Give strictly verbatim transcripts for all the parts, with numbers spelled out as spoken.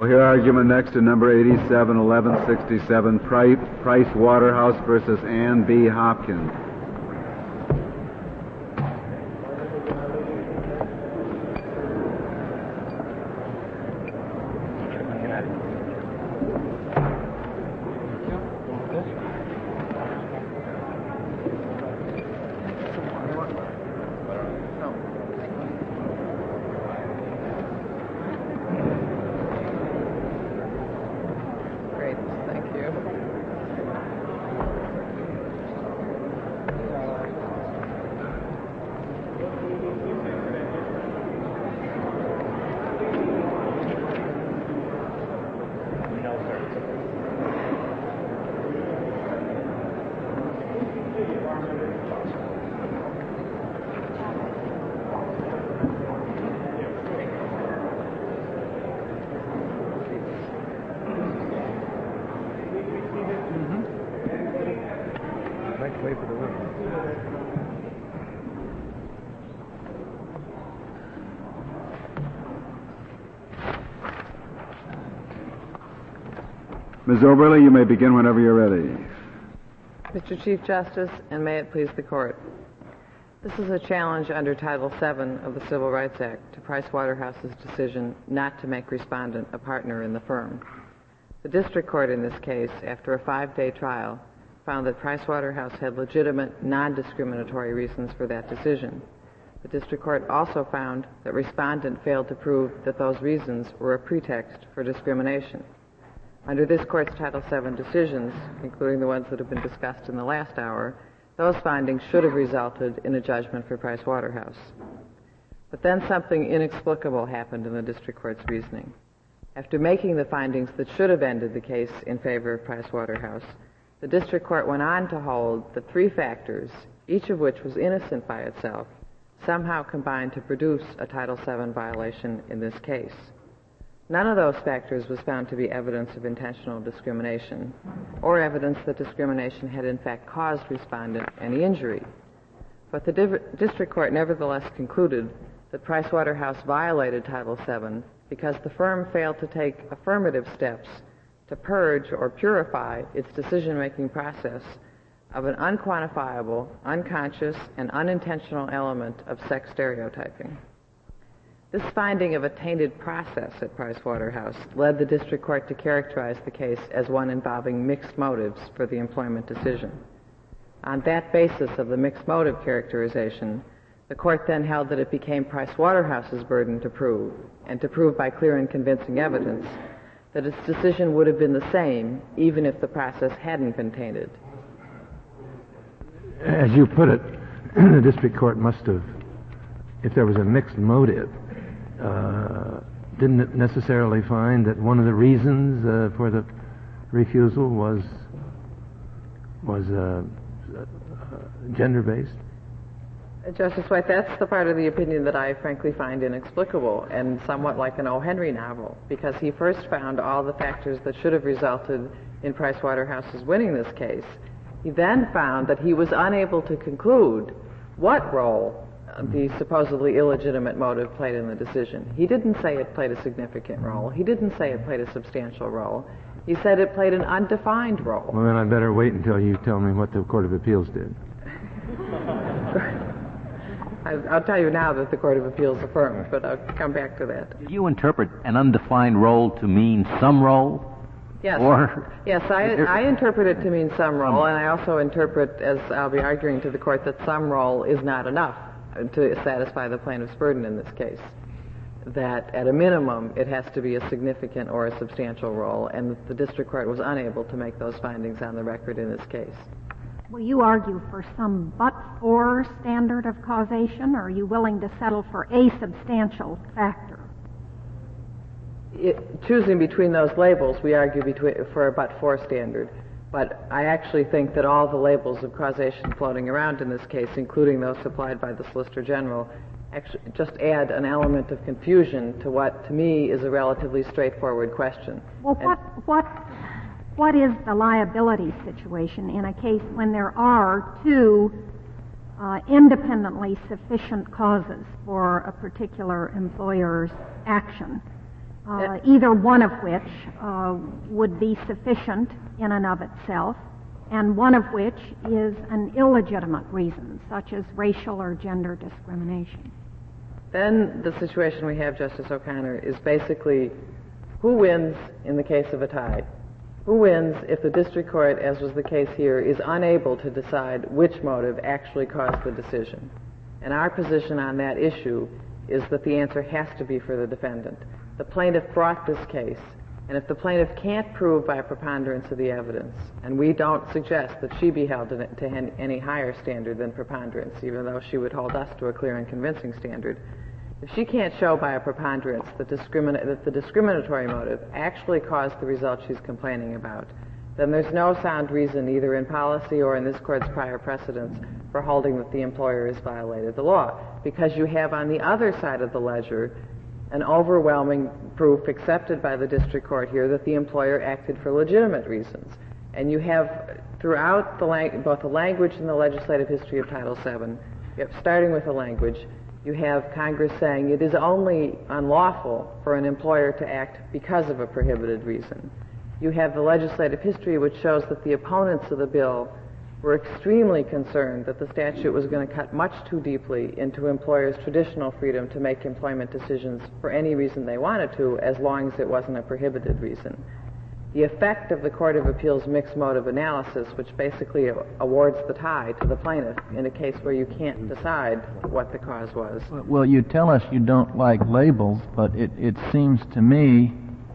We'll hear argument next in number eighty-seven eleven sixty-seven, Price Waterhouse versus Ann B. Hopkins. Miz Oberle, you may begin whenever you're ready. Mister Chief Justice, and may it please the Court, this is a challenge under Title seven of the Civil Rights Act to Price Waterhouse's decision not to make respondent a partner in the firm. The district court in this case, after a five-day trial, found that Price Waterhouse had legitimate, non-discriminatory reasons for that decision. The district court also found that respondent failed to prove that those reasons were a pretext for discrimination. Under this Court's Title seven decisions, including the ones that have been discussed in the last hour, those findings should have resulted in a judgment for Price Waterhouse. But then something inexplicable happened in the district court's reasoning. After making the findings that should have ended the case in favor of Price Waterhouse, the district court went on to hold that three factors, each of which was innocent by itself, somehow combined to produce a Title seven violation in this case. None of those factors was found to be evidence of intentional discrimination or evidence that discrimination had in fact caused respondent any injury. But the div- district court nevertheless concluded that Price Waterhouse violated Title seven because the firm failed to take affirmative steps to purge or purify its decision-making process of an unquantifiable, unconscious, and unintentional element of sex stereotyping. This finding of a tainted process at Price Waterhouse led the district court to characterize the case as one involving mixed motives for the employment decision. On that basis of the mixed motive characterization, the court then held that it became Price Waterhouse's burden to prove, and to prove by clear and convincing evidence, that its decision would have been the same even if the process hadn't been tainted. As you put it, the district court must have, if there was a mixed motive, Uh, didn't it necessarily find that one of the reasons uh, for the refusal was was uh, uh, gender-based? Justice White, that's the part of the opinion that I frankly find inexplicable and somewhat like an O. Henry novel, because he first found all the factors that should have resulted in Price Waterhouse's winning this case. He then found that he was unable to conclude what role the supposedly illegitimate motive played in the decision. He didn't say it played a significant role. He didn't say it played a substantial role. He said it played an undefined role. Well, then I'd better wait until you tell me what the Court of Appeals did. I'll tell you now that the Court of Appeals affirmed, but I'll come back to that. Did you interpret an undefined role to mean some role? Yes. Or yes, I, I interpret it to mean some role, and I also interpret, as I'll be arguing to the Court, that some role is not enough to satisfy the plaintiff's burden in this case. That at a minimum, it has to be a significant or a substantial role, and the district court was unable to make those findings on the record in this case. Will you argue for some but-for standard of causation, or are you willing to settle for a substantial factor? It, choosing between those labels, we argue between, for a but-for standard. But I actually think that all the labels of causation floating around in this case, including those supplied by the Solicitor General, actually just add an element of confusion to what, to me, is a relatively straightforward question. Well, what, what, what is the liability situation in a case when there are two uh, independently sufficient causes for a particular employer's action? uh, either one of which uh, would be sufficient in and of itself, and one of which is an illegitimate reason, such as racial or gender discrimination. Then the situation we have, Justice O'Connor, is basically who wins in the case of a tie? Who wins if the district court, as was the case here, is unable to decide which motive actually caused the decision? And our position on that issue is that the answer has to be for the defendant. The plaintiff brought this case, and if the plaintiff can't prove by a preponderance of the evidence, and we don't suggest that she be held to any higher standard than preponderance, even though she would hold us to a clear and convincing standard, if she can't show by a preponderance that, discrimin- that the discriminatory motive actually caused the result she's complaining about, then there's no sound reason, either in policy or in this court's prior precedents, for holding that the employer has violated the law. Because you have on the other side of the ledger an overwhelming proof accepted by the district court here that the employer acted for legitimate reasons. And you have throughout the lang- both the language and the legislative history of Title seven, you have, starting with the language, you have Congress saying it is only unlawful for an employer to act because of a prohibited reason. You have the legislative history which shows that the opponents of the bill were extremely concerned that the statute was going to cut much too deeply into employers' traditional freedom to make employment decisions for any reason they wanted to, as long as it wasn't a prohibited reason. The effect of the Court of Appeals mixed motive analysis, which basically awards the tie to the plaintiff in a case where you can't decide what the cause was. Well, you tell us you don't like labels, but it, it seems to me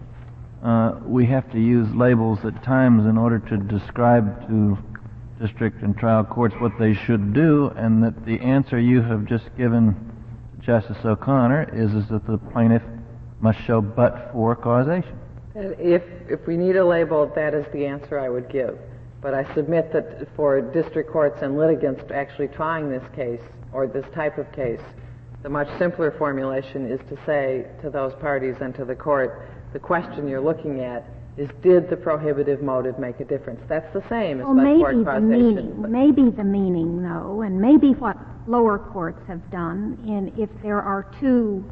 uh, we have to use labels at times in order to describe to district and trial courts what they should do, and that the answer you have just given Justice O'Connor is, is that the plaintiff must show but-for causation. If, if we need a label, that is the answer I would give. But I submit that for district courts and litigants actually trying this case, or this type of case, the much simpler formulation is to say to those parties and to the court, the question you're looking at is, did the prohibitive motive make a difference? That's the same as well, but-for maybe causation. The meaning, maybe the meaning, though, and maybe what lower courts have done, in if there are two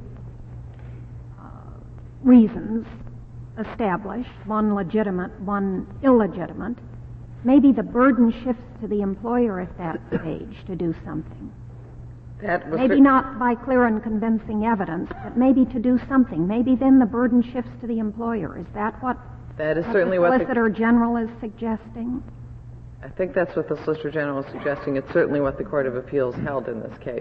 uh, reasons established, one legitimate, one illegitimate, maybe the burden shifts to the employer at that stage to do something. That was maybe cer- not by clear and convincing evidence, but maybe to do something. Maybe then the burden shifts to the employer. Is that what, that is what certainly the what Solicitor the, General is suggesting? I think that's what the Solicitor General is suggesting. It's certainly what the Court of Appeals held in this case.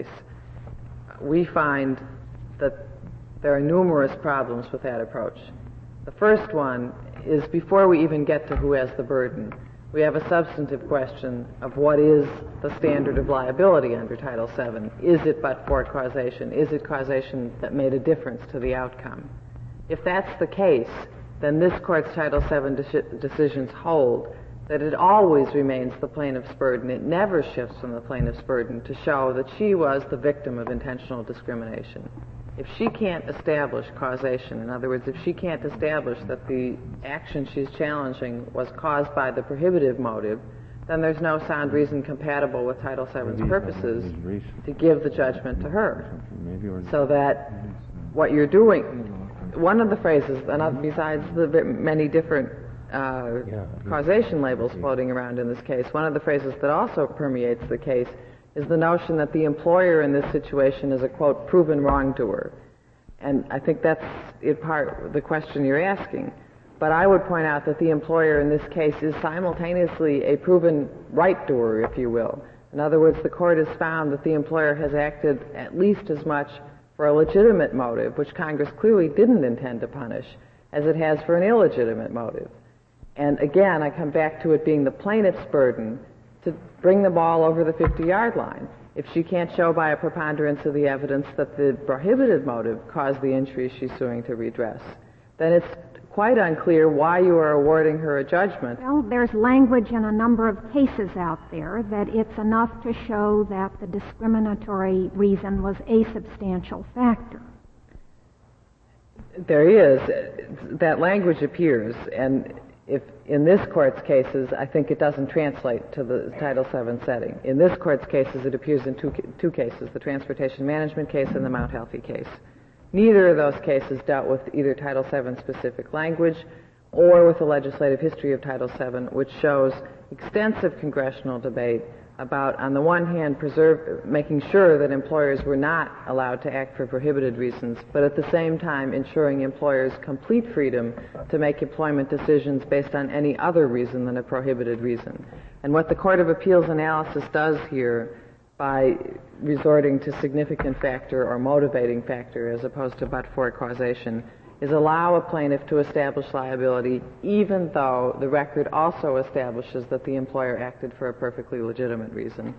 We find that there are numerous problems with that approach. The first one is, before we even get to who has the burden, we have a substantive question of what is the standard of liability under Title seven. Is it but-for causation? Is it causation that made a difference to the outcome? If that's the case, then this Court's Title seven de- decisions hold that it always remains the plaintiff's burden. It never shifts from the plaintiff's burden to show that she was the victim of intentional discrimination. If she can't establish causation, in other words, if she can't establish that the action she's challenging was caused by the prohibitive motive, then there's no sound reason compatible with Title seven's purposes to give the judgment to her. So that what you're doing, one of the phrases, and besides the many different uh, causation labels floating around in this case, one of the phrases that also permeates the case is the notion that the employer in this situation is a, quote, proven wrongdoer. And I think that's in part the question you're asking. But I would point out that the employer in this case is simultaneously a proven right-doer, if you will. In other words, the court has found that the employer has acted at least as much for a legitimate motive, which Congress clearly didn't intend to punish, as it has for an illegitimate motive. And again, I come back to it being the plaintiff's burden to bring the ball over the fifty-yard line. If she can't show by a preponderance of the evidence that the prohibited motive caused the injury she's suing to redress, then it's quite unclear why you are awarding her a judgment. Well, there's language in a number of cases out there that it's enough to show that the discriminatory reason was a substantial factor. There is. That language appears, and if in this court's cases, I think it doesn't translate to the Title seven setting. In this court's cases, it appears in two, two cases, the transportation management case and the Mount Healthy case. Neither of those cases dealt with either Title seven specific language or with the legislative history of Title seven, which shows extensive congressional debate about, on the one hand, preserve, making sure that employers were not allowed to act for prohibited reasons, but at the same time ensuring employers complete freedom to make employment decisions based on any other reason than a prohibited reason. And what the Court of Appeals analysis does here, by resorting to significant factor or motivating factor as opposed to but-for causation, is allow a plaintiff to establish liability even though the record also establishes that the employer acted for a perfectly legitimate reason.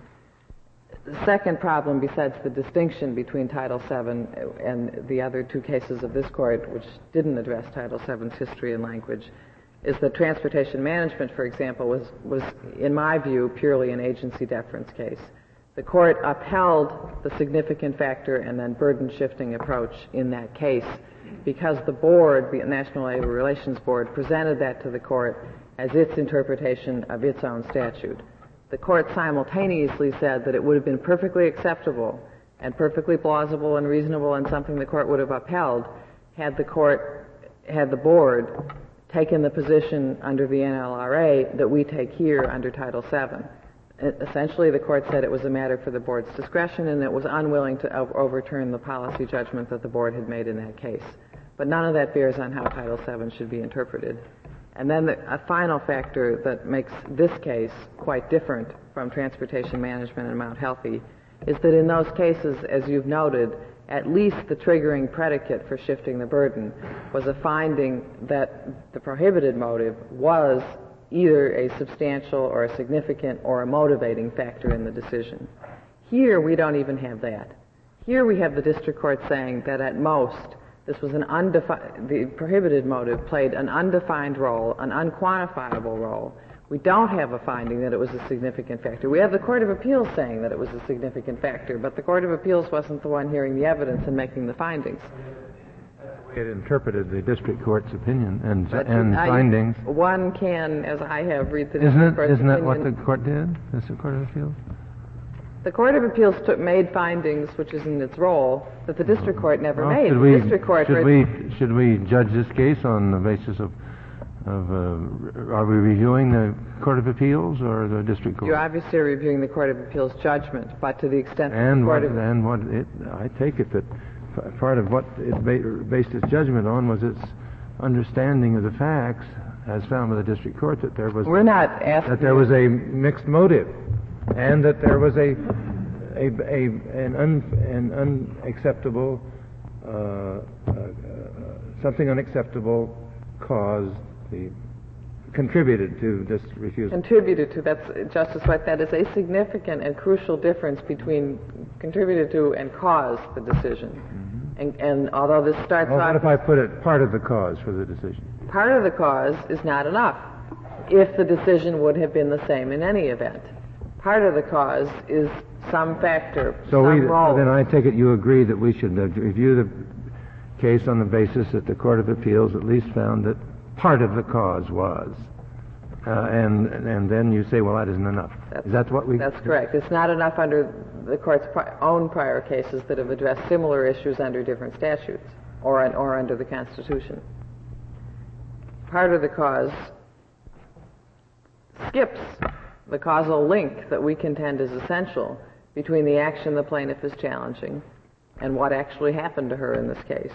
The second problem, besides the distinction between Title seven and the other two cases of this Court, which didn't address Title seven's history and language, is that transportation management, for example, was, was, in my view, purely an agency deference case. The Court upheld the significant factor and then burden-shifting approach in that case because the board, the National Labor Relations Board, presented that to the Court as its interpretation of its own statute. The Court simultaneously said that it would have been perfectly acceptable and perfectly plausible and reasonable and something the Court would have upheld had the Court, had the board taken the position under the N L R A that we take here under Title seven. Essentially, the Court said it was a matter for the board's discretion and it was unwilling to overturn the policy judgment that the board had made in that case. But none of that bears on how Title seven should be interpreted. And then the, a final factor that makes this case quite different from transportation management and Mount Healthy is that in those cases, as you've noted, at least the triggering predicate for shifting the burden was a finding that the prohibited motive was either a substantial or a significant or a motivating factor in the decision. Here, we don't even have that. Here we have the district court saying that at most this was an undefined, the prohibited motive played an undefined role, an unquantifiable role. We don't have a finding that it was a significant factor. We have the Court of Appeals saying that it was a significant factor, but the Court of Appeals wasn't the one hearing the evidence and making the findings. It interpreted the district court's opinion and, But and I, findings. One can, as I have, read the Isn't district it? court's Isn't that opinion. what the court did? The Court of Appeals. The Court of Appeals took, made findings, which is in its role, that the district court never Well, made. should The we, district court should read- we should we judge this case on the basis of of uh, are we reviewing the Court of Appeals or the district court? You're obviously reviewing the Court of Appeals judgment, but to the extent that And the Court what of and what it I take it that p- part of what it ba- based its judgment on was its understanding of the facts, as found by the district court, that there was We're not asking that there was a mixed motive, and that there was a a, a an, un, an unacceptable uh, uh, uh, something unacceptable caused the contributed to this refusal. contributed to, that's, Justice White, that is a significant and crucial difference between contributed to and caused the decision. Mm-hmm. And, and although this starts Well, off... what if I put it part of the cause for the decision? Part of the cause is not enough if the decision would have been the same in any event. Part of the cause is some factor, So some we, role. then I take it you agree that we should uh, review the case on the basis that the Court of Appeals at least found that part of the cause was, uh, and and then you say, well, that isn't enough. That's, Is that what we? That's correct. It's not enough under the Court's pri- own prior cases that have addressed similar issues under different statutes or or under the Constitution. Part of the cause skips the causal link that we contend is essential between the action the plaintiff is challenging and what actually happened to her in this case.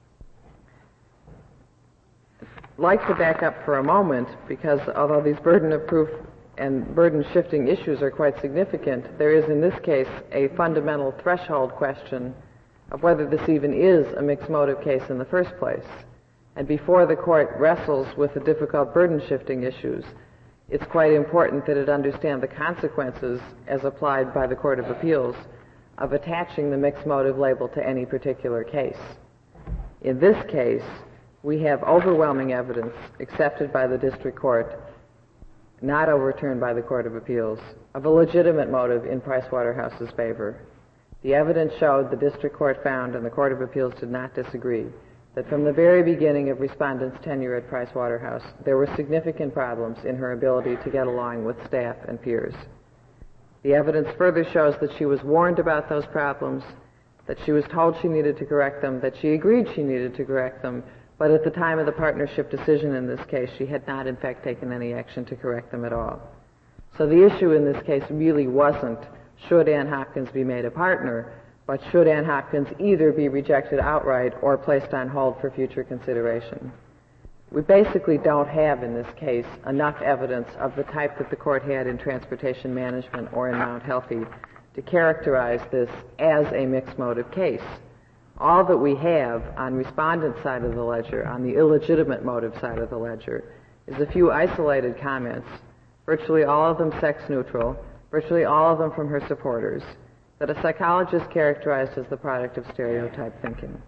I'd like to back up for a moment because although these burden of proof and burden shifting issues are quite significant, there is in this case a fundamental threshold question of whether this even is a mixed motive case in the first place. And before the Court wrestles with the difficult burden shifting issues, it's quite important that it understand the consequences as applied by the Court of Appeals of attaching the mixed motive label to any particular case. In this case, we have overwhelming evidence accepted by the district court, not overturned by the Court of Appeals, of a legitimate motive in Pricewaterhouse's favor. The evidence showed the district court found, and the Court of Appeals did not disagree, that from the very beginning of respondent's tenure at Pricewaterhouse, there were significant problems in her ability to get along with staff and peers. The evidence further shows that she was warned about those problems, that she was told she needed to correct them, that she agreed she needed to correct them, but at the time of the partnership decision in this case, she had not in fact taken any action to correct them at all. So the issue in this case really wasn't should Ann Hopkins be made a partner, but should Ann Hopkins either be rejected outright or placed on hold for future consideration. We basically don't have in this case enough evidence of the type that the court had in transportation management or in Mount Healthy to characterize this as a mixed motive case. All that we have on respondent's side of the ledger, on the illegitimate motive side of the ledger, is a few isolated comments, virtually all of them sex neutral, virtually all of them from her supporters, that a psychologist characterized as the product of stereotype thinking.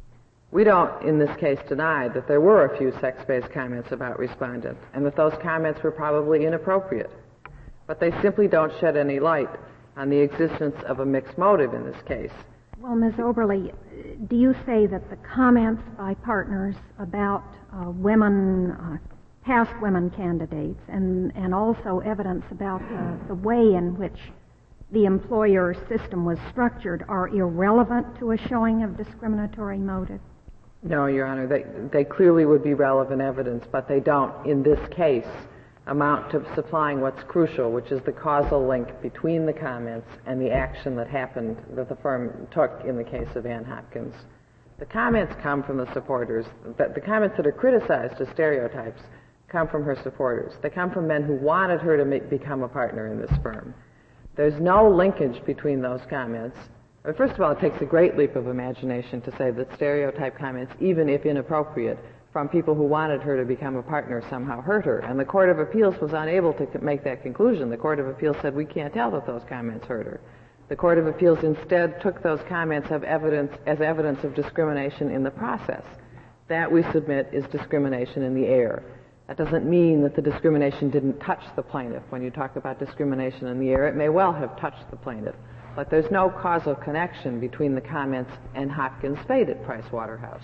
We don't, in this case, deny that there were a few sex-based comments about respondent, and that those comments were probably inappropriate. But they simply don't shed any light on the existence of a mixed motive in this case. Well, Miz Oberle, do you say that the comments by partners about uh, women, uh, past women candidates, and, and also evidence about the, the way in which the employer system was structured are irrelevant to a showing of discriminatory motive? No, Your Honor, they, they clearly would be relevant evidence, but they don't, in this case, amount to supplying what's crucial, which is the causal link between the comments and the action that happened, that the firm took in the case of Ann Hopkins. The comments come from the supporters. The, the comments that are criticized as stereotypes come from her supporters. They come from men who wanted her to make, become a partner in this firm. There's no linkage between those comments. But first of all, it takes a great leap of imagination to say that stereotype comments, even if inappropriate, from people who wanted her to become a partner somehow hurt her. And the Court of Appeals was unable to make that conclusion. The Court of Appeals said, we can't tell that those comments hurt her. The Court of Appeals instead took those comments of evidence, as evidence of discrimination in the process. That, we submit, is discrimination in the air. That doesn't mean that the discrimination didn't touch the plaintiff. When you talk about discrimination in the air, it may well have touched the plaintiff. But there's no causal connection between the comments and Hopkins' fate at Price Waterhouse.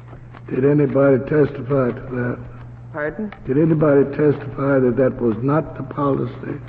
Did anybody testify to that? Pardon? Did anybody testify that that was not the policy?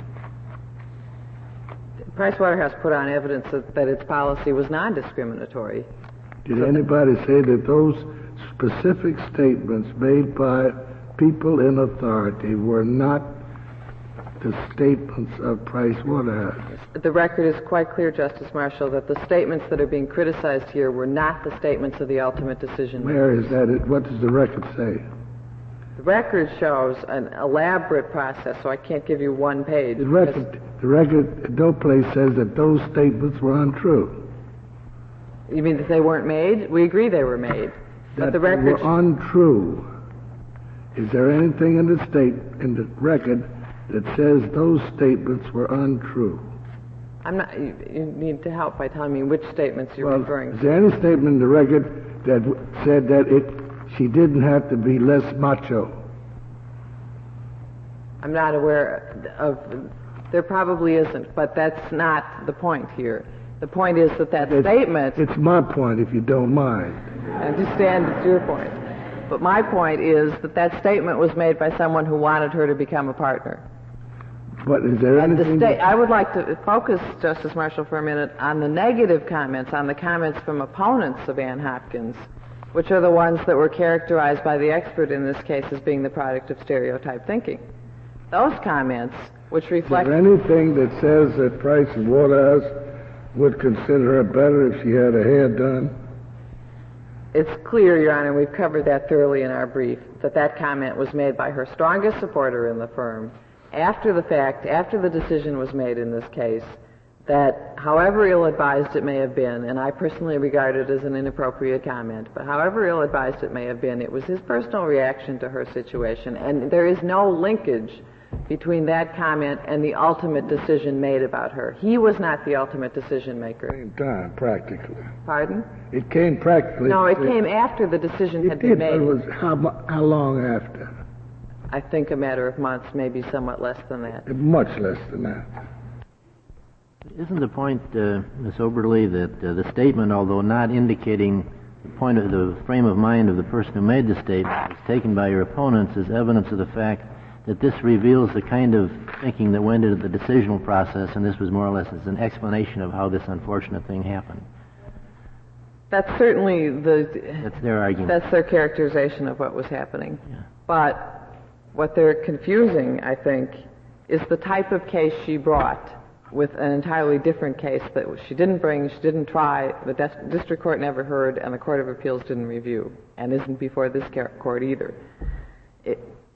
Price Waterhouse put on evidence that, that its policy was non-discriminatory. Did so anybody say that those specific statements made by people in authority were not the statements of Price Waterhouse? The record is quite clear, Justice Marshall, that the statements that are being criticized here were not the statements of the ultimate decision makers. Where is that? What does the record say? The record shows an elaborate process, so I can't give you one page. The record, the record at no place says that those statements were untrue. You mean that they weren't made? We agree they were made. That but the record they were untrue. Is there anything in the state, in the record, that says those statements were untrue? I'm not. You, you need to help by telling me which statements you're well, referring to. Is there any statement in the record that w- said that it she didn't have to be less macho? I'm not aware of. There probably isn't, but that's not the point here. The point is that that it's, statement. It's my point, if you don't mind. I understand it's your point. But my point is that that statement was made by someone who wanted her to become a partner. But is there and anything... The sta- I would like to focus, Justice Marshall, for a minute on the negative comments, on the comments from opponents of Ann Hopkins, which are the ones that were characterized by the expert in this case as being the product of stereotype thinking. Those comments, which reflect... Is there anything that says that Price and Waterhouse would consider her better if she had her hair done? It's clear, Your Honor, we've covered that thoroughly in our brief, that that comment was made by her strongest supporter in the firm after the fact, after the decision was made in this case, that however ill-advised it may have been, and I personally regard it as an inappropriate comment, but however ill-advised it may have been, it was his personal reaction to her situation, and there is no linkage between that comment and the ultimate decision made about her. He was not the ultimate decision maker. Same time, practically. Pardon? It came practically... No, it came after the decision it had did, been made. It was how, how long after? I think a matter of months, maybe somewhat less than that. Much less than that. Isn't the point, uh, Miz Oberle, that uh, the statement, although not indicating the point of the frame of mind of the person who made the statement, is taken by your opponents as evidence of the fact that this reveals the kind of thinking that went into the decisional process, and this was more or less as an explanation of how this unfortunate thing happened? That's certainly the... That's their argument. That's their characterization of what was happening. Yeah. But what they're confusing, I think, is the type of case she brought with an entirely different case that she didn't bring, she didn't try, the des- district court never heard, and the Court of Appeals didn't review, and isn't before this ca- court either. It,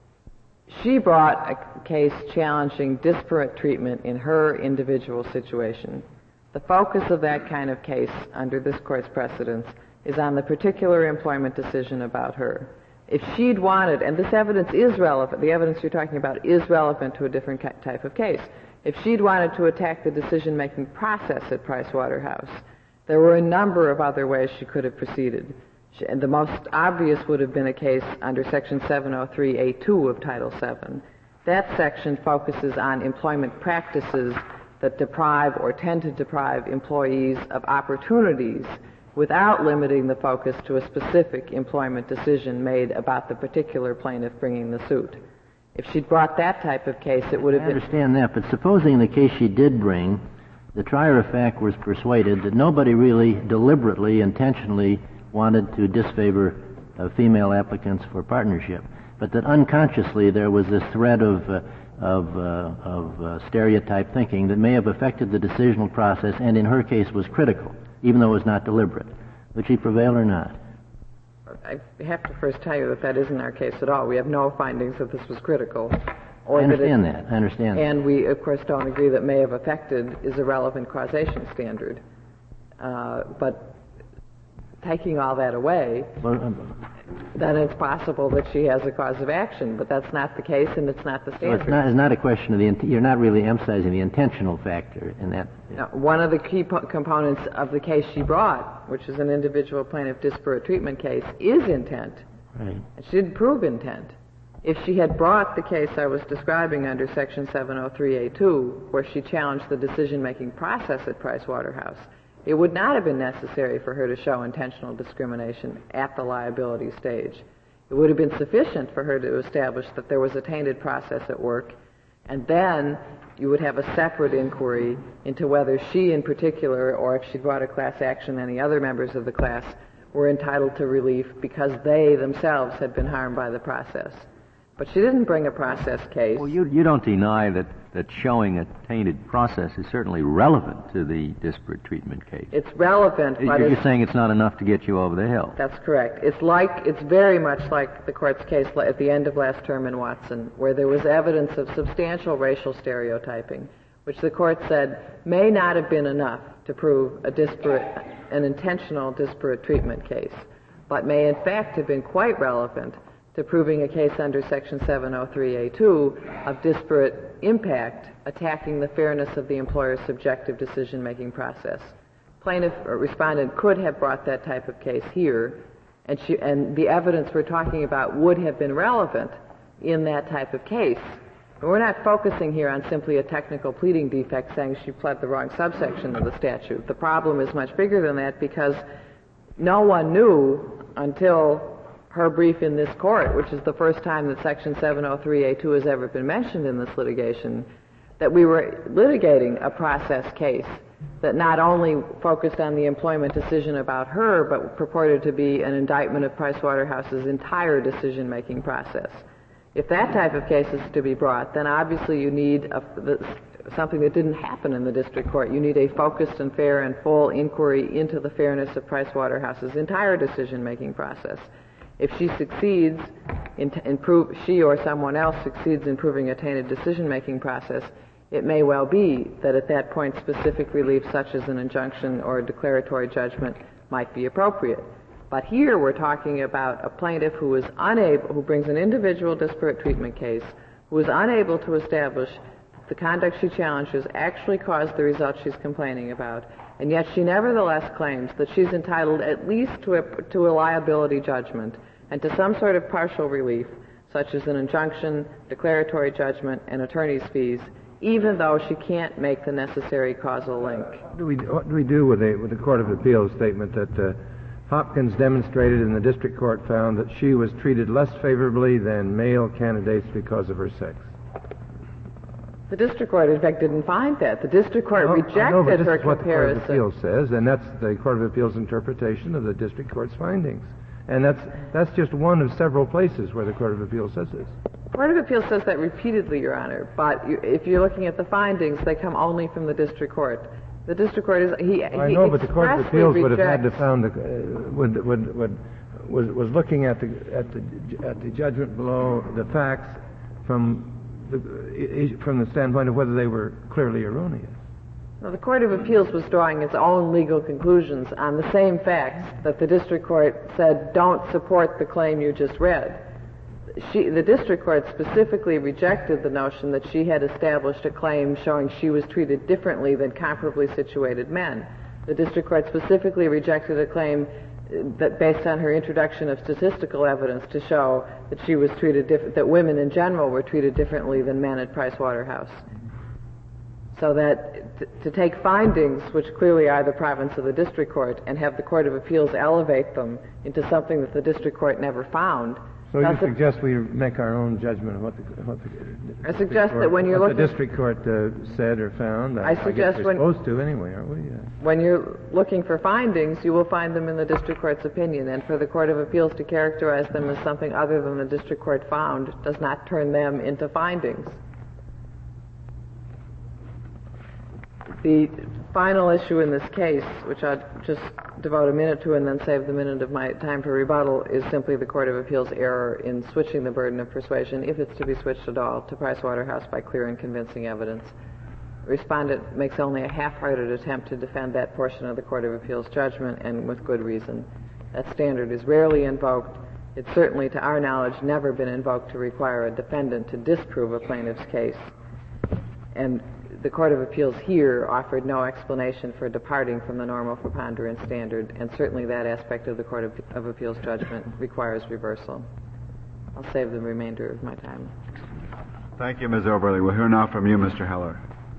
she brought a case challenging disparate treatment in her individual situation. The focus of that kind of case, under this court's precedence, is on the particular employment decision about her. If she'd wanted, and this evidence is relevant, the evidence you're talking about is relevant to a different ca- type of case. If she'd wanted to attack the decision-making process at Price Waterhouse, there were a number of other ways she could have proceeded. She, and the most obvious would have been a case under Section seven oh three A two of Title seven. That section focuses on employment practices that deprive or tend to deprive employees of opportunities without limiting the focus to a specific employment decision made about the particular plaintiff bringing the suit. If she'd brought that type of case, it would have I been... understand that, but supposing the case she did bring, the trier of fact was persuaded that nobody really deliberately, intentionally wanted to disfavor uh, female applicants for partnership, but that unconsciously there was this thread of, uh, of, uh, of uh, stereotype thinking that may have affected the decisional process and in her case was critical, even though it was not deliberate. Would she prevail or not? I have to first tell you that that isn't our case at all. We have no findings that this was critical. Or I understand that, it, that. I understand and that. we, of course, don't agree that may have affected is a relevant causation standard. Uh, but taking all that away, Well, um, then it's possible that she has a cause of action, but that's not the case and it's not the so standard. it's not, it's not a question of the, int- you're not really emphasizing the intentional factor in that. Now, one of the key po- components of the case she brought, which is an individual plaintiff disparate treatment case, is intent. Right. And she didn't prove intent. If she had brought the case I was describing under Section seven oh three A two, where she challenged the decision-making process at Price Waterhouse, it would not have been necessary for her to show intentional discrimination at the liability stage. It would have been sufficient for her to establish that there was a tainted process at work, and then you would have a separate inquiry into whether she in particular, or if she brought a class action, any other members of the class, were entitled to relief because they themselves had been harmed by the process. But she didn't bring a process case. Well, you, you don't deny that, that showing a tainted process is certainly relevant to the disparate treatment case. It's relevant, but You're it's, saying it's not enough to get you over the hill. that's correct. It's like, it's very much like the court's case at the end of last term in Watson, where there was evidence of substantial racial stereotyping, which the court said may not have been enough to prove a disparate, an intentional disparate treatment case, but may in fact have been quite relevant to proving a case under Section seven oh three A two of disparate impact attacking the fairness of the employer's subjective decision-making process. Plaintiff or respondent could have brought that type of case here, and, she, and the evidence we're talking about would have been relevant in that type of case. But we're not focusing here on simply a technical pleading defect saying she pled the wrong subsection of the statute. The problem is much bigger than that because no one knew until her brief in this court, which is the first time that Section seven oh three A two has ever been mentioned in this litigation, that we were litigating a process case that not only focused on the employment decision about her, but purported to be an indictment of Price Waterhouse's entire decision-making process. If that type of case is to be brought, then obviously you need a, the, something that didn't happen in the district court. You need a focused and fair and full inquiry into the fairness of Price Waterhouse's entire decision-making process. If she succeeds in, t- in prove, she or someone else succeeds in proving a tainted decision-making process, it may well be that at that point specific relief such as an injunction or a declaratory judgment might be appropriate. But here we're talking about a plaintiff who is unable, who brings an individual disparate treatment case, who is unable to establish the conduct she challenges actually caused the result she's complaining about, and yet she nevertheless claims that she's entitled at least to a, to a liability judgment and to some sort of partial relief, such as an injunction, declaratory judgment, and attorney's fees, even though she can't make the necessary causal link. What do we, what do, we do with, a, with the Court of Appeals statement that uh, Hopkins demonstrated and the district court found that she was treated less favorably than male candidates because of her sex? The district court, in fact, didn't find that. The district court Oh, rejected I know, but this her is what comparison. the Court of Appeals says, and that's the Court of Appeals interpretation of the district court's findings. And that's that's just one of several places where the Court of Appeals says this. The Court of Appeals says that repeatedly, Your Honor, but you, if you're looking at the findings, they come only from the district court. The district court is, he, I he know, but the Court of expressly Appeals would have had to rejects- found, the, uh, would, would, would, was, was looking at the, at the, at the judgment below the facts from the, uh, from the standpoint of whether they were clearly erroneous. Well, the Court of Appeals was drawing its own legal conclusions on the same facts that the district court said don't support the claim you just read. She, the district court specifically rejected the notion that she had established a claim showing she was treated differently than comparably situated men. The district court specifically rejected a claim that based on her introduction of statistical evidence to show that she was treated diff- that women in general were treated differently than men at Price Waterhouse. So that t- to take findings, which clearly are the province of the district court, and have the Court of Appeals elevate them into something that the district court never found. So you That's a- suggest we make our own judgment of what the, what the I suggest that when you're what looking- the district court uh, said or found. I guess suggest we're when- supposed to anyway, aren't we? Uh, When you're looking for findings, you will find them in the district court's opinion, and for the Court of Appeals to characterize them as something other than the district court found does not turn them into findings. The final issue in this case, which I'll just devote a minute to and then save the minute of my time for rebuttal, is simply the Court of Appeals' error in switching the burden of persuasion, if it's to be switched at all, to Price Waterhouse by clear and convincing evidence. Respondent makes only a half-hearted attempt to defend that portion of the Court of Appeals' judgment, and with good reason. That standard is rarely invoked. It's certainly, to our knowledge, never been invoked to require a defendant to disprove a plaintiff's case. And the Court of Appeals here offered no explanation for departing from the normal preponderance standard, and certainly that aspect of the Court of, of Appeals judgment requires reversal. I'll save the remainder of my time. Thank you, Miz Oberle. We'll hear now from you, Mister Heller.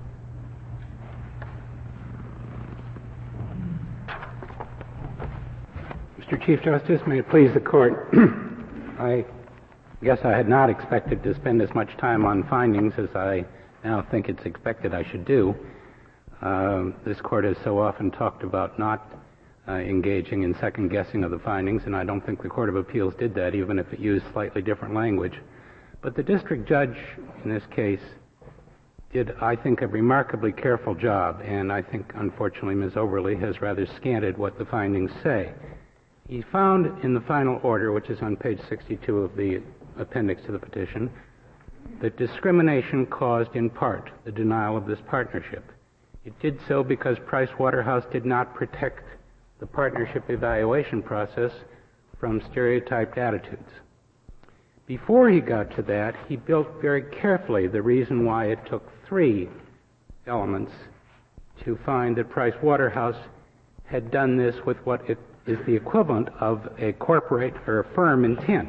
Mister Chief Justice, may it please the Court, I guess I had not expected to spend as much time on findings as I now think it's expected I should do. Um, this Court has so often talked about not uh, engaging in second-guessing of the findings, and I don't think the Court of Appeals did that, even if it used slightly different language. But the district judge in this case did, I think, a remarkably careful job, and I think, unfortunately, Miz Oberle has rather scanted what the findings say. He found in the final order, which is on page sixty-two of the appendix to the petition, that discrimination caused in part the denial of this partnership. It did so because Price Waterhouse did not protect the partnership evaluation process from stereotyped attitudes. Before he got to that, he built very carefully the reason why it took three elements to find that Price Waterhouse had done this with what it is the equivalent of a corporate or a firm intent.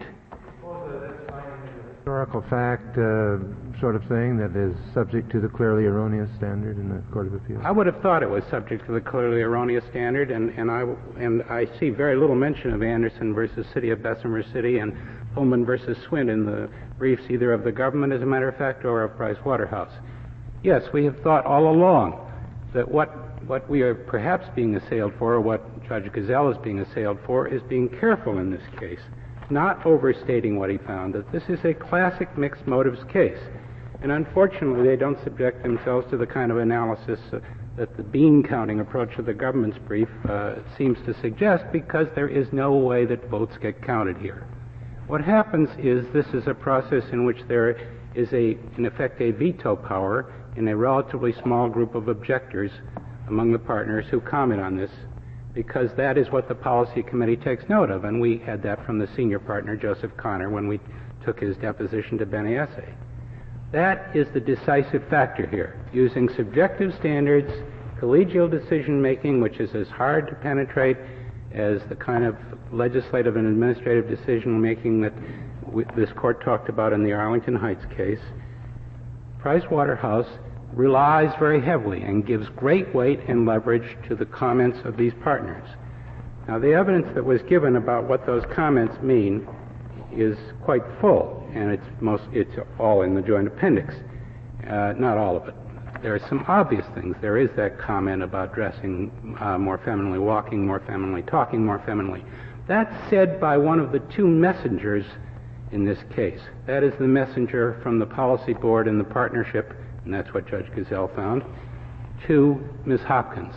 Historical fact uh, sort of thing that is subject to the clearly erroneous standard in the Court of Appeals? I would have thought it was subject to the clearly erroneous standard, and, and, I, and I see very little mention of Anderson versus City of Bessemer City and Pullman versus Swin in the briefs either of the government, as a matter of fact, or of Price Waterhouse. Yes, we have thought all along that what, what we are perhaps being assailed for, or what Judge Gazelle is being assailed for, is being careful in this case, not overstating what he found, that this is a classic mixed motives case. And unfortunately, they don't subject themselves to the kind of analysis uh, that the bean counting approach of the government's brief uh, seems to suggest, because there is no way that votes get counted here. What happens is this is a process in which there is, a, in effect, a veto power in a relatively small group of objectors among the partners who comment on this, because that is what the policy committee takes note of, and we had that from the senior partner, Joseph Connor, when we took his deposition to Bene Esse. That is the decisive factor here, using subjective standards, collegial decision-making, which is as hard to penetrate as the kind of legislative and administrative decision-making that we, this court talked about in the Arlington Heights case. Price Waterhouse relies very heavily and gives great weight and leverage to the comments of these partners. Now, the evidence that was given about what those comments mean is quite full, and it's most it's all in the joint appendix. Uh, not all of it. There are some obvious things. There is that comment about dressing uh, more femininely, walking more femininely, talking more femininely. That's said by one of the two messengers in this case. That is the messenger from the policy board and the partnership, and that's what Judge Gazelle found, to Miz Hopkins.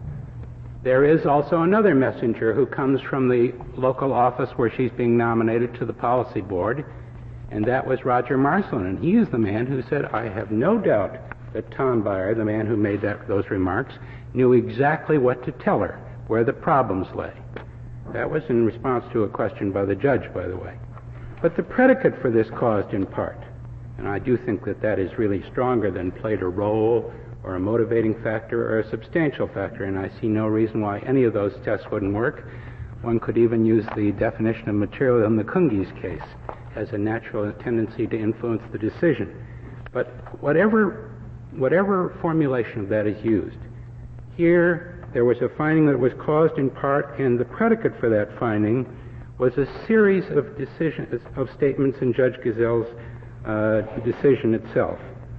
There is also another messenger who comes from the local office where she's being nominated to the policy board, and that was Roger Marsland, and he is the man who said, I have no doubt that Tom Byer, the man who made that, those remarks, knew exactly what to tell her, where the problems lay. That was in response to a question by the judge, by the way. But the predicate for this caused in part, and I do think that that is really stronger than played a role or a motivating factor or a substantial factor, and I see no reason why any of those tests wouldn't work. One could even use the definition of material in the Cungies case as a natural tendency to influence the decision. But whatever, whatever formulation of that is used, here there was a finding that was caused in part, and the predicate for that finding was a series of decisions, of statements in Judge Gazelle's uh, decision itself.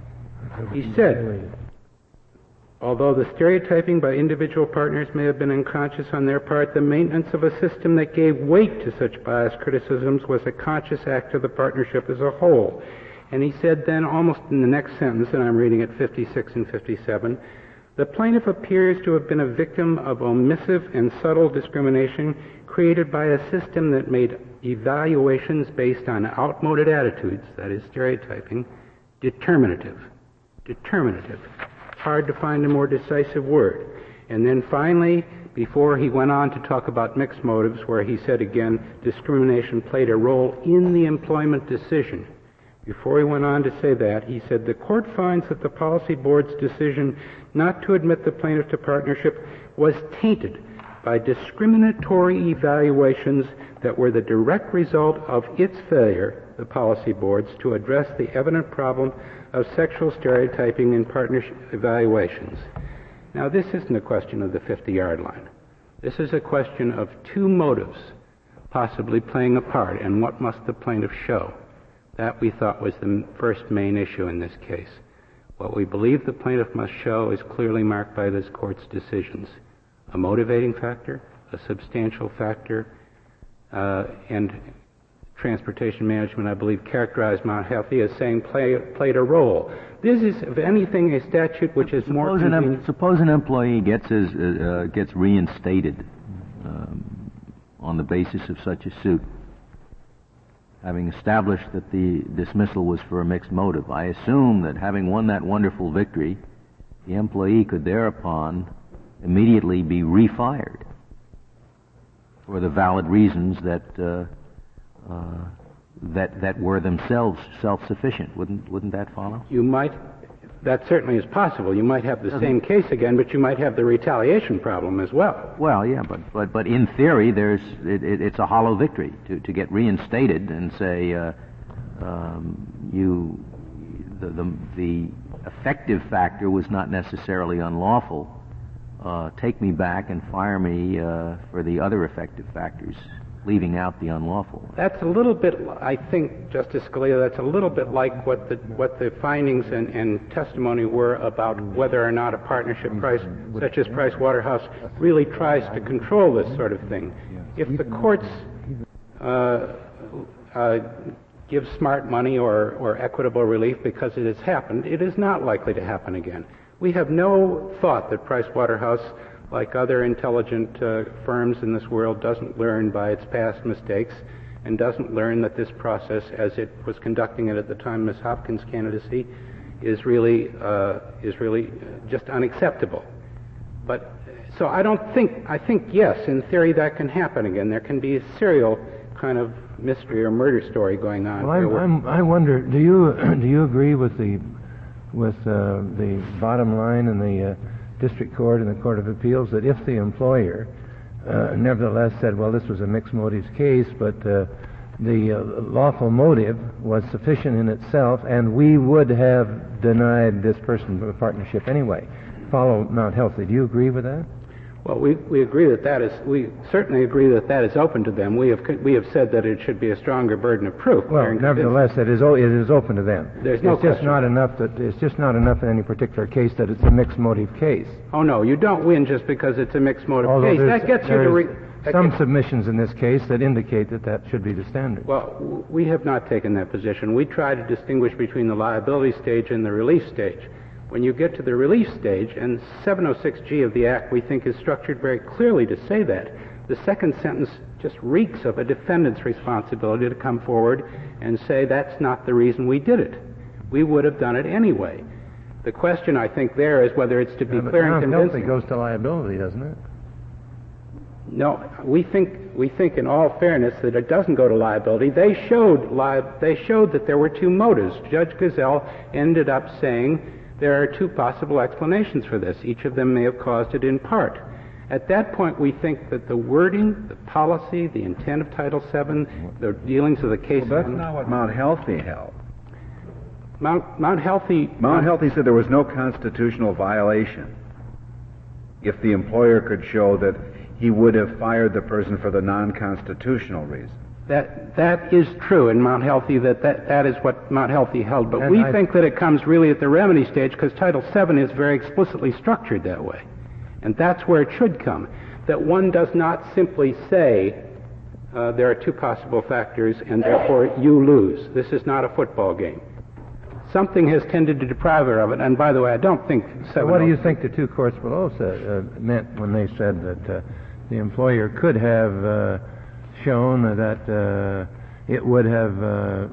He said, although the stereotyping by individual partners may have been unconscious on their part, the maintenance of a system that gave weight to such biased criticisms was a conscious act of the partnership as a whole. And he said then, almost in the next sentence, and I'm reading at fifty-six and fifty-seven, the plaintiff appears to have been a victim of omissive and subtle discrimination created by a system that made evaluations based on outmoded attitudes, that is stereotyping, determinative. Determinative. Hard to find a more decisive word. And then finally, before he went on to talk about mixed motives, where he said again, discrimination played a role in the employment decision. Before he went on to say that, he said, the court finds that the policy board's decision not to admit the plaintiff to partnership was tainted by discriminatory evaluations that were the direct result of its failure, the policy board's, to address the evident problem of sexual stereotyping in partnership evaluations. Now, this isn't a question of the fifty-yard line. This is a question of two motives possibly playing a part, and what must the plaintiff show? That, we thought, was the first main issue in this case. What we believe the plaintiff must show is clearly marked by this court's decisions. A motivating factor, a substantial factor, uh, and Transportation Management, I believe, characterized Mount Healthy as saying play, played a role. This is, if anything, a statute which is suppose more an convenient. em- suppose an employee gets his, uh, gets reinstated um, on the basis of such a suit, having established that the dismissal was for a mixed motive. I assume that having won that wonderful victory, the employee could thereupon immediately be refired for the valid reasons that uh, uh, that that were themselves self-sufficient. Wouldn't wouldn't that follow? You might. That certainly is possible. You might have the Doesn't same case again, but you might have the retaliation problem as well. Well, yeah, but but but in theory, there's it, it, it's a hollow victory to to get reinstated and say uh, um, you the, the the effective factor was not necessarily unlawful. Uh, take me back and fire me uh, for the other effective factors, leaving out the unlawful. That's a little bit, I think, Justice Scalia, that's a little bit like what the what the findings and, and testimony were about whether or not a partnership price, such as Price Waterhouse, really tries to control this sort of thing. If the courts uh, uh, give smart money or, or equitable relief because it has happened, it is not likely to happen again. We have no thought that Price Waterhouse, like other intelligent uh, firms in this world, doesn't learn by its past mistakes and doesn't learn that this process, as it was conducting it at the time Miz Hopkins' candidacy, is really uh, is really just unacceptable. But so I don't think I think yes, in theory that can happen again. There can be a serial kind of mystery or murder story going on. Well, I'm, I'm, I wonder, do you do you agree with the with uh, the bottom line in the uh, district court and the Court of Appeals that if the employer uh, nevertheless said, well, this was a mixed motives case, but uh, the uh, lawful motive was sufficient in itself, and we would have denied this person a partnership anyway, follow Mount Healthy. Do you agree with that? Well, we, we agree that that is, we certainly agree that that is open to them. We have, we have said that it should be a stronger burden of proof. Well, nevertheless, it is, o- it is open to them. There's no It's just question. not enough that, it's just not enough in any particular case that it's a mixed motive case. Oh, no, you don't win just because it's a mixed motive Although case. there's- That gets you to... there's Re- that some gets- submissions in this case that indicate that that should be the standard. Well, w- we have not taken that position. We try to distinguish between the liability stage and the relief stage. When you get to the relief stage, and seven oh six G of the Act we think is structured very clearly to say that, the second sentence just reeks of a defendant's responsibility to come forward and say that's not the reason we did it. We would have done it anyway. The question, I think, there is whether it's to be Yeah, but clear and Mount Healthy convincing. goes to liability, doesn't it? No, we think we think in all fairness that it doesn't go to liability. They showed li- they showed that there were two motives. Judge Gazelle ended up saying there are two possible explanations for this. Each of them may have caused it in part. At that point, we think that the wording, the policy, the intent of Title seven, the dealings of the case... Well, that's not what Mount Healthy held. Mount, Mount Healthy... Mount Healthy said there was no constitutional violation if the employer could show that he would have fired the person for the non-constitutional reason. That that is true in Mount Healthy, that, that, that is what Mount Healthy held. But And we I- think that it comes really at the remedy stage because Title seven is very explicitly structured that way. And that's where it should come. That one does not simply say uh, there are two possible factors and therefore you lose. This is not a football game. Something has tended to deprive her of it. And by the way, I don't think So seven... what do you think the two courts below said, uh, meant when they said that uh, the employer could have uh, shown that uh, it would have uh,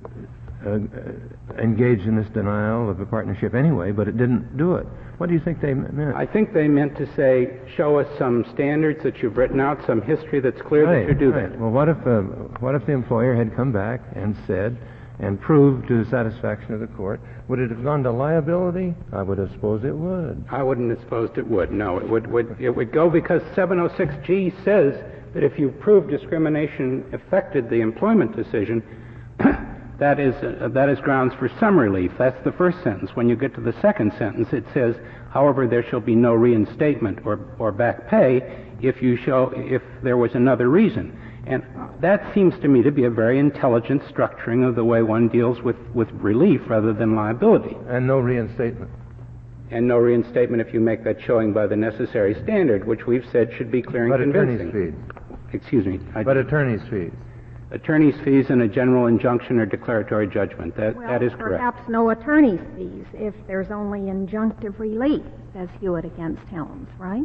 uh, engaged in this denial of a partnership anyway, but it didn't do it? What do you think they meant? I think they meant to say, show us some standards that you've written out, some history that's clear right, that you do right. that. Well, what if uh, what if the employer had come back and said and proved to the satisfaction of the court? Would it have gone to liability? I would have supposed it would. I wouldn't have supposed it would. No, it would, would it would go because seven oh six G says that if you prove discrimination affected the employment decision, that is uh, that is grounds for some relief. That's the first sentence. When you get to the second sentence, it says, however, there shall be no reinstatement or or back pay if you show if there was another reason. And that seems to me to be a very intelligent structuring of the way one deals with, with relief rather than liability. And no reinstatement. And no reinstatement if you make that showing by the necessary standard, which we've said should be clear and But convincing. attorney's fees. Excuse me. I- But attorney's fees. attorney's fees and a general injunction or declaratory judgment. That, Well, that is correct. perhaps no attorney's fees if there's only injunctive relief, says Hewitt against Helms, right?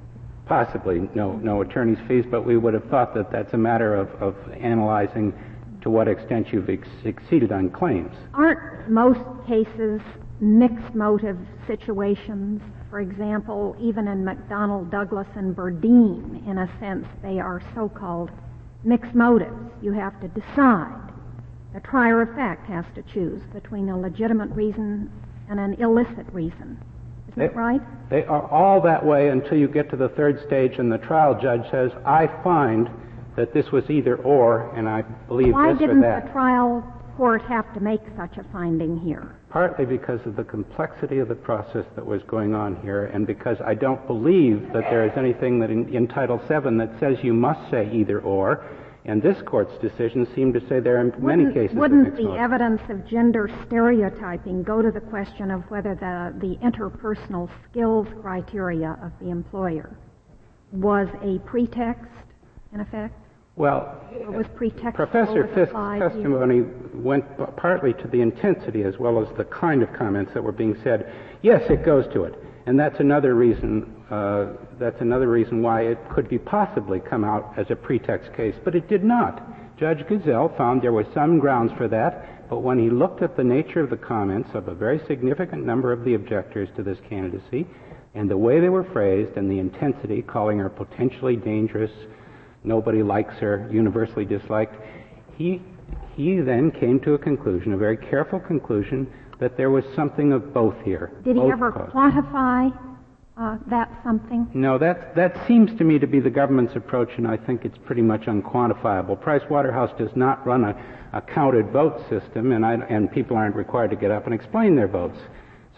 Possibly no, no attorney's fees, but we would have thought that that's a matter of, of analyzing to what extent you've ex- exceeded on claims. Aren't most cases mixed motive situations? For example, even in McDonnell Douglas and Burdeen, in a sense, they are so-called mixed motives. You have to decide. The trier of fact has to choose between a legitimate reason and an illicit reason. Isn't it They- right? They are all that way until you get to the third stage and the trial judge says, I find that this was either or, and I believe Why this or didn't that. the trial court have to make such a finding here? Partly because of the complexity of the process that was going on here, and because I don't believe that there is anything that in, in Title seven that says you must say either or, and this court's decisions seem to say there are many Wouldn't- cases of Wouldn't mixed the motive. evidence of gender stereotyping go to the question of whether the, the interpersonal skills criteria of the employer was a pretext, in effect? Well, Or was pretextual Professor with Fisk's applied here? testimony went p- partly to the intensity as well as the kind of comments that were being said. Yes, it goes to it, and that's another reason. Uh, that's another reason why it could be possibly come out as a pretext case, but it did not. Judge Gazelle found there was some grounds for that, but when he looked at the nature of the comments of a very significant number of the objectors to this candidacy, and the way they were phrased, and the intensity, calling her potentially dangerous, nobody likes her, universally disliked, he he then came to a conclusion, a very careful conclusion, that there was something of both here. Did he both ever causes. quantify uh, that something? No, that that seems to me to be the government's approach, and I think it's pretty much unquantifiable. Price Waterhouse does not run a, a counted vote system, and I, and people aren't required to get up and explain their votes.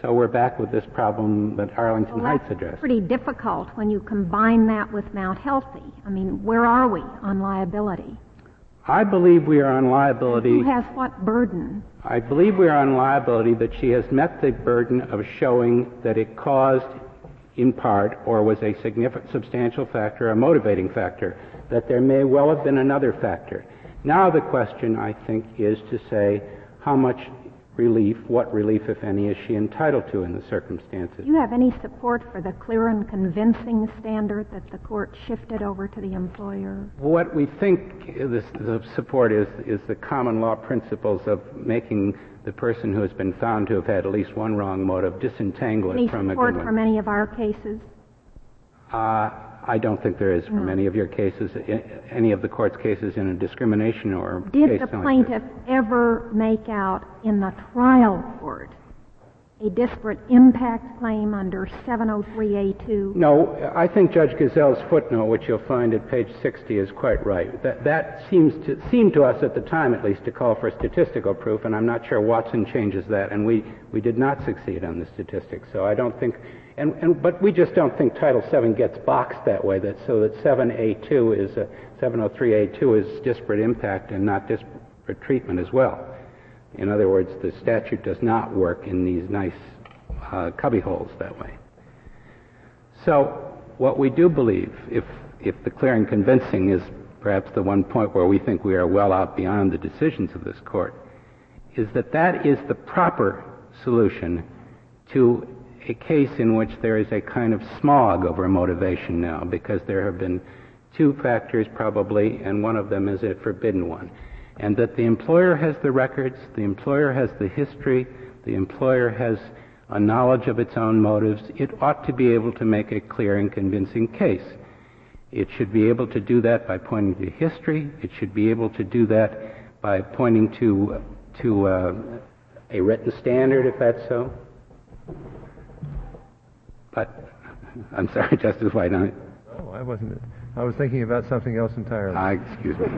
So we're back with this problem that Arlington well, Heights that's addressed. Pretty difficult when you combine that with Mount Healthy. I mean, where are we on liability? I believe we are on liability. Who has what burden? I believe we are on liability that she has met the burden of showing that it caused, in part, or was a significant, substantial factor, a motivating factor, that there may well have been another factor. Now the question, I think, is to say how much relief, what relief, if any, is she entitled to in the circumstances? Do you have any support for the clear and convincing standard that the court shifted over to the employer? What we think this, the support is, is the common law principles of making the person who has been found to have had at least one wrong motive disentangle Any it from a good support one. from any of our cases? Uh, I don't think there is from No. any of your cases, i- any of the court's cases in a discrimination or Did case the like plaintiff this. ever make out in the trial court a disparate impact claim under seven oh three A two? No, I think Judge Gazelle's footnote, which you'll find at page sixty, is quite right. That, that seems to seemed to us at the time, at least, to call for statistical proof, and I'm not sure Watson changes that, and we, we did not succeed on the statistics. So I don't think, and, and but we just don't think Title seven gets boxed that way. That so that seven A two is uh, seven oh three A two is disparate impact and not disparate treatment as well. In other words, the statute does not work in these nice uh, cubbyholes that way. So what we do believe, if, if the clear and convincing is perhaps the one point where we think we are well out beyond the decisions of this court, is that that is the proper solution to a case in which there is a kind of smog over motivation now, because there have been two factors probably, and one of them is a forbidden one. And that the employer has the records, the employer has the history, the employer has a knowledge of its own motives. It ought to be able to make a clear and convincing case. It should be able to do that by pointing to history. It should be able to do that by pointing to, to uh, a written standard, if that's so. But, I'm sorry, Justice White. I, Oh, I wasn't. I was thinking about something else entirely. I excuse me.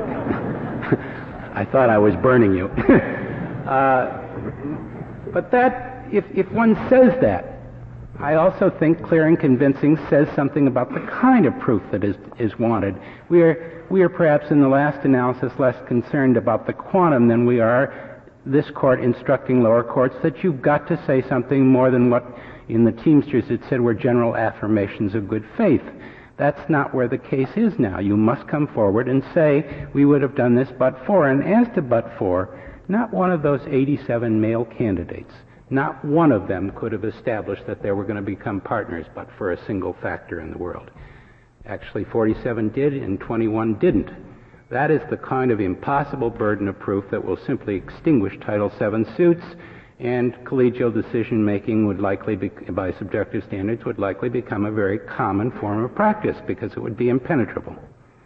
I thought I was burning you. uh, but that, if, if one says that, I also think clear and convincing says something about the kind of proof that is, is wanted. We are, we are perhaps in the last analysis less concerned about the quantum than we are, this court instructing lower courts that you've got to say something more than what in the Teamsters it said were general affirmations of good faith. That's not where the case is now. You must come forward and say, we would have done this but for. And as to but for, not one of those eighty-seven male candidates, not one of them could have established that they were going to become partners but for a single factor in the world. Actually, forty-seven did and twenty-one didn't. That is the kind of impossible burden of proof that will simply extinguish Title seven suits, and collegial decision-making would likely be, by subjective standards, would likely become a very common form of practice because it would be impenetrable.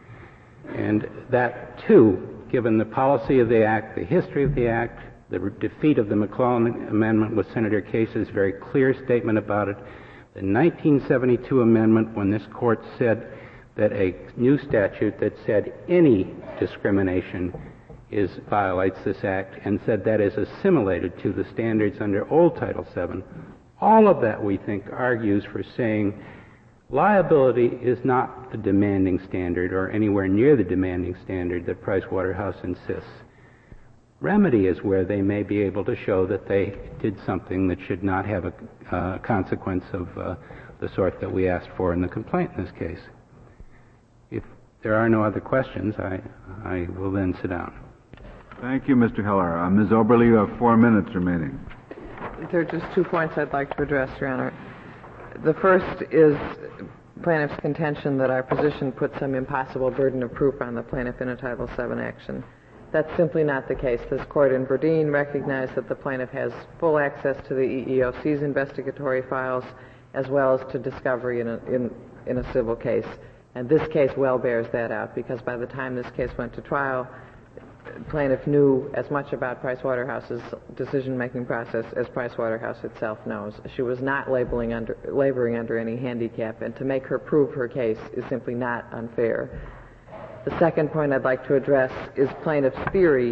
And that, too, given the policy of the Act, the history of the Act, the re- defeat of the McClellan Amendment with Senator Case's very clear statement about it, the nineteen seventy-two amendment when this court said that a new statute that said any discrimination is violates this act and said that is assimilated to the standards under old Title seven. All of that, we think, argues for saying liability is not the demanding standard or anywhere near the demanding standard that Pricewaterhouse insists. Remedy is where they may be able to show that they did something that should not have a uh, consequence of uh, the sort that we asked for in the complaint in this case. If there are no other questions, I, I will then sit down. Thank you, Mister Heller. Uh, Miz Oberle, you have four minutes remaining. There are just two points I'd like to address, Your Honor. The first is plaintiff's contention that our position puts some impossible burden of proof on the plaintiff in a Title seven action. That's simply not the case. This court in Verdeen recognized that the plaintiff has full access to the E E O C's investigatory files as well as to discovery in a, in, in a civil case. And this case well bears that out, because by the time this case went to trial, the plaintiff knew as much about Pricewaterhouse's decision-making process as Pricewaterhouse itself knows. She was not labeling under, laboring under any handicap, and to make her prove her case is simply not unfair. The second point I'd like to address is plaintiff's theory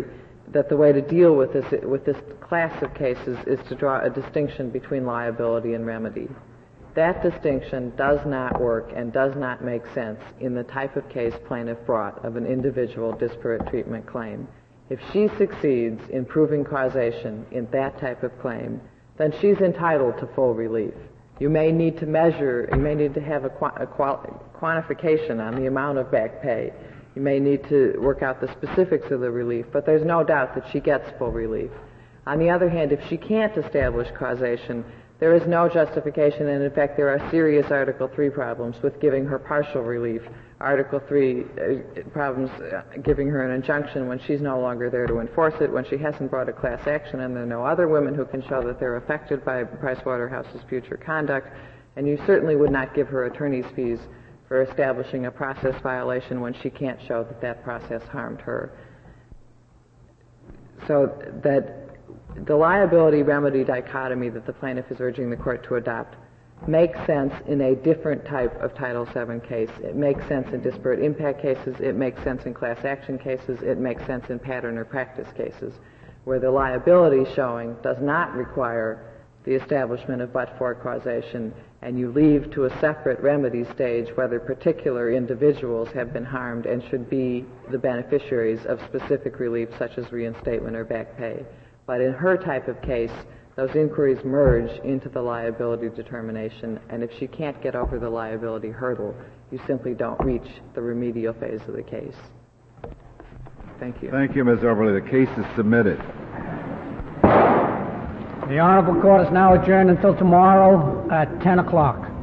that the way to deal with this with this class of cases is to draw a distinction between liability and remedy. That distinction does not work and does not make sense in the type of case plaintiff brought of an individual disparate treatment claim. If she succeeds in proving causation in that type of claim, then she's entitled to full relief. You may need to measure, you may need to have a, qu- a qual- quantification on the amount of back pay. You may need to work out the specifics of the relief, but there's no doubt that she gets full relief. On the other hand, if she can't establish causation, there is no justification, and in fact there are serious Article three problems with giving her partial relief. Article three uh, problems uh, giving her an injunction when she's no longer there to enforce it, when she hasn't brought a class action and there are no other women who can show that they're affected by Pricewaterhouse's future conduct, and you certainly would not give her attorney's fees for establishing a process violation when she can't show that that process harmed her. So that the liability remedy dichotomy that the plaintiff is urging the court to adopt makes sense in a different type of Title seven case. It makes sense in disparate impact cases. It makes sense in class action cases. It makes sense in pattern or practice cases, where the liability showing does not require the establishment of but-for causation, and you leave to a separate remedy stage whether particular individuals have been harmed and should be the beneficiaries of specific relief such as reinstatement or back pay. But in her type of case, those inquiries merge into the liability determination, and if she can't get over the liability hurdle, you simply don't reach the remedial phase of the case. Thank you. Thank you, Miz Oberle. The case is submitted. The Honorable Court is now adjourned until tomorrow at ten o'clock.